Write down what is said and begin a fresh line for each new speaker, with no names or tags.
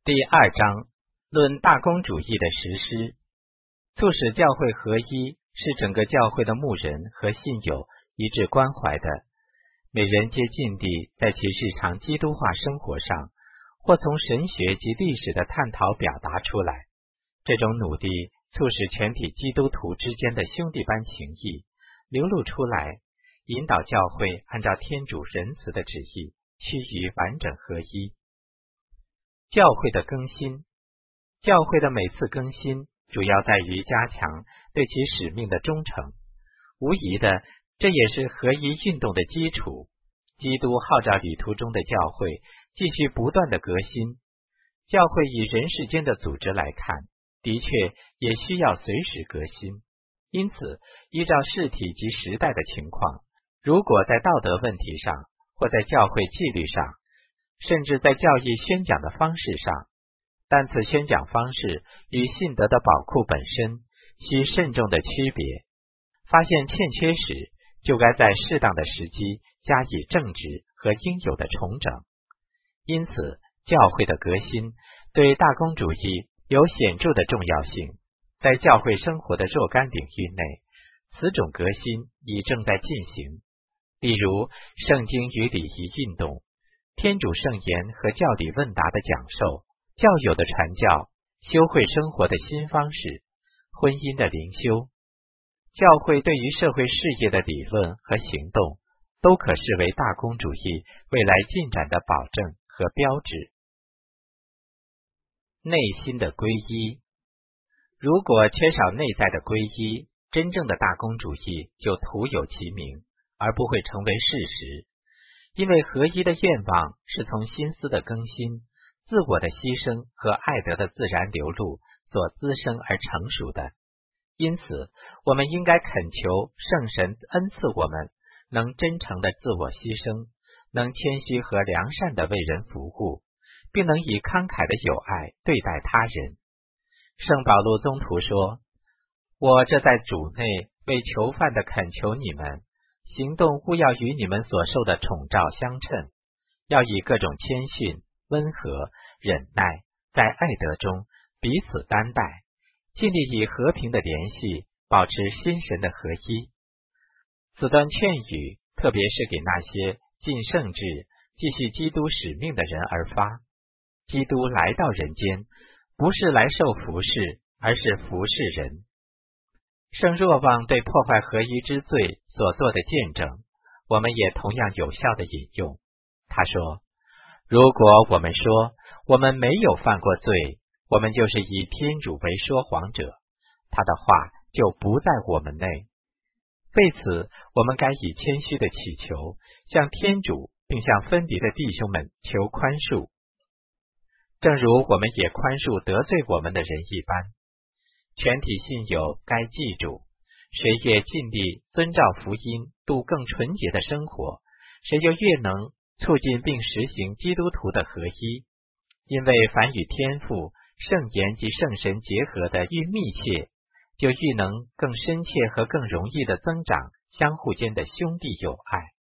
第2章论大公主义的实施。促使教会合一是整个教会的牧人和信友一致关怀的，每人皆尽力在其日常基督化生活上，或从神学及历史的探讨表达出来。这种努力促使全体基督徒之间的兄弟般情谊流露出来，引导教会按照天主仁慈的旨意趋于完整合一。教会的更新。教会的每次更新主要在于加强对其使命的忠诚，无疑的，这也是合一运动的基础。基督号召旅途中的教会继续不断的革新。教会以人世间的组织来看，的确也需要随时革新。因此，依照事体及时代的情况，如果在道德问题上，或在教会纪律上，甚至在教义宣讲的方式上，但此宣讲方式与信德的宝库本身需慎重的区别。发现欠缺时，就该在适当的时机加以正直和应有的重整。因此，教会的革新对大公主义有显著的重要性。在教会生活的若干领域内，此种革新已正在进行。例如，圣经与礼仪运动、天主圣言和教理问答的讲授、教友的传教、修会生活的新方式、婚姻的灵修，教会对于社会事业的理论和行动，都可视为大公主义未来进展的保证和标志。内心的皈依。如果缺少内在的皈依，真正的大公主义就徒有其名，而不会成为事实。因为合一的愿望是从心思的更新、自我的牺牲和爱德的自然流露所滋生而成熟的。因此，我们应该恳求圣神恩赐我们能真诚的自我牺牲，能谦虚和良善的为人服务，并能以慷慨的友爱对待他人。圣保禄宗徒说：“我这在主内为囚犯的恳求你们，行动务要与你们所受的宠召相称，要以各种谦逊、温和、忍耐，在爱德中彼此担待，尽力以和平的联系保持心神的合一。”此段劝语特别是给那些尽圣志、继续基督使命的人而发。基督来到人间，不是来受服侍，而是服侍人。圣若望对破坏合一之罪所做的见证，我们也同样有效的引用。他说：“如果我们说我们没有犯过罪，我们就是以天主为说谎者，他的话就不在我们内。为此，我们该以谦虚的祈求，向天主并向分离的弟兄们求宽恕，正如我们也宽恕得罪我们的人一般。全体信友该记住，谁越尽力遵照福音度更纯洁的生活，谁就越能促进并实行基督徒的合一。因为凡与天父、圣言及圣神结合的愈密切，就愈能更深切和更容易地增长相互间的兄弟友爱。